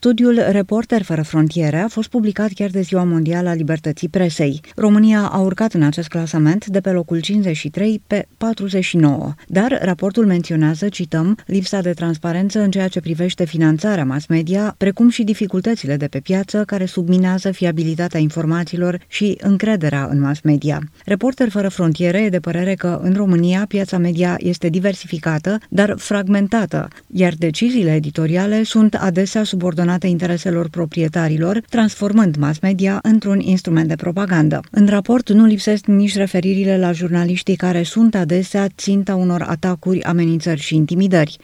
Studiul Reporteri fără frontiere a fost publicat chiar de Ziua Mondială a Libertății Presei. România a urcat în acest clasament de pe locul 53 pe 49, dar raportul menționează, cităm, lipsa de transparență în ceea ce privește finanțarea mass media, precum și dificultățile de pe piață care subminează fiabilitatea informațiilor și încrederea în mass media. Reporteri fără frontiere e de părere că în România piața media este diversificată, dar fragmentată, iar deciziile editoriale sunt adesea subordonate intereselor proprietarilor, transformând mass media într-un instrument de propagandă. În raport nu lipsesc nici referirile la jurnaliștii care sunt adesea ținta unor atacuri, amenințări și intimidări.